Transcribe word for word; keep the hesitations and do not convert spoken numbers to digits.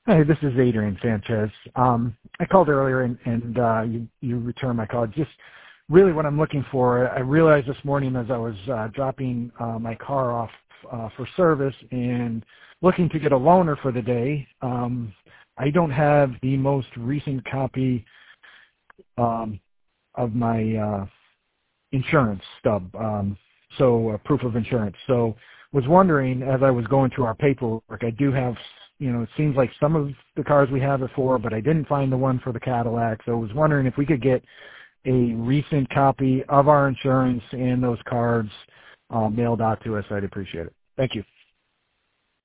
Hi, this is Adrian Sanchez. Um, I called earlier and, and uh, you, you returned my call. Just really what I'm looking for, I realized this morning as I was uh, dropping uh, my car off uh, for service and looking to get a loaner for the day, um, I don't have the most recent copy um, of my uh, insurance stub, um, so uh, proof of insurance. So was wondering, as I was going through our paperwork, I do have, you know, it seems like some of the cars we have it for, but I didn't find the one for the Cadillac. So I was wondering if we could get a recent copy of our insurance and those cards uh, mailed out to us. I'd appreciate it. Thank you.